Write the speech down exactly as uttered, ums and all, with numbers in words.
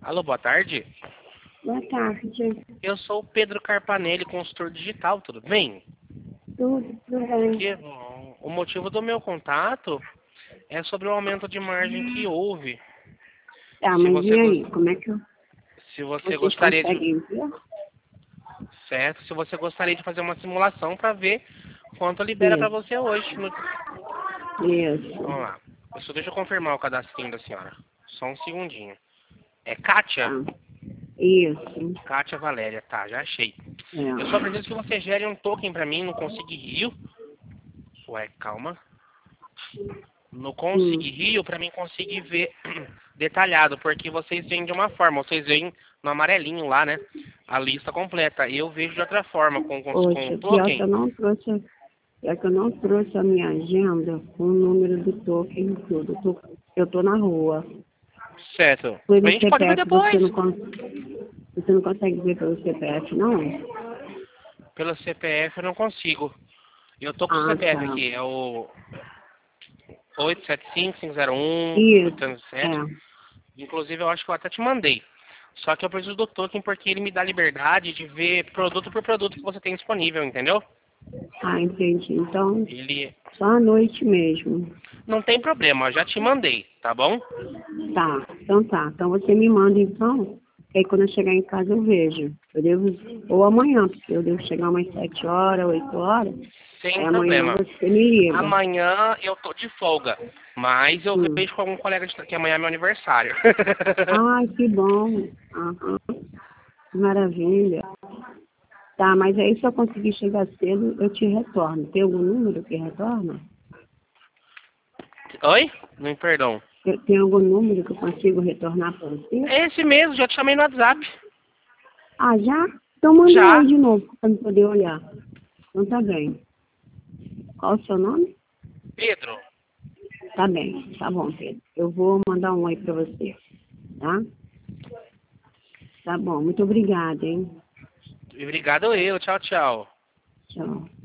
Alô, boa tarde. Boa tarde. Eu sou o Pedro Carpanelli, consultor digital, tudo bem? Tudo, tudo bem. Que bom. O motivo do meu contato é sobre o aumento de margem que houve. Tá, Se mas você, e gos- aí? Como é que eu- se você vocês gostaria de, conseguem ver? certo? Se você gostaria de fazer uma simulação para ver quanto libera para Isso, você hoje. no- Vamos isso. lá. Eu só deixa eu confirmar o cadastrinho da senhora. Só um segundinho. É Kátia? Tá. Isso. Kátia Valéria, tá, já achei. Eu só É. preciso que você gere um token para mim no Consegui Rio. Ué, calma. No Consegui Hum. Rio, para mim conseguir ver detalhado, porque vocês veem de uma forma, vocês veem no amarelinho lá, né? A lista completa. Eu vejo de outra forma, com, com, com o Poxa, pior que token. eu não trouxe, pior que eu não trouxe a minha agenda com o número do token e tudo. Eu tô, eu tô na rua. Certo. A Pelo gente pode ver C P F você depois. não, con- você não consegue ver pelo C P F, não? Pelo C P F eu não consigo. Eu tô com o Ah, C P F tá. aqui, é o oito sete cinco, cinco zero um, Isso. oito sete. É. Inclusive eu acho que eu até te mandei. Só que eu preciso do token porque ele me dá liberdade de ver produto por produto que você tem disponível, entendeu? Ah, entendi. Então, Ele só à noite mesmo. não tem problema, eu já te mandei, tá bom? Tá, então tá. Então você me manda então, que aí quando eu chegar em casa eu vejo. Eu devo, ou amanhã, porque eu devo chegar umas sete horas, oito horas. Aí Sem amanhã problema. você me liga. Amanhã eu tô de folga, mas eu Hum. vejo com algum colega de, que amanhã é meu aniversário. Ai, que bom. Aham. Que maravilha. Tá, mas aí se eu conseguir chegar cedo, eu te retorno. Tem algum número que retorna? Oi? Não, perdão. Tem tem algum número que eu consigo retornar para você? É esse mesmo, já te chamei no WhatsApp. Ah, já? Então manda Já. aí de novo, para eu poder olhar. Então tá bem. Qual o seu nome? Pedro. Tá bem, tá bom, Pedro. Eu vou mandar um oi pra você, tá? Tá bom, muito obrigada, hein? Obrigado eu. Tchau, tchau. Tchau.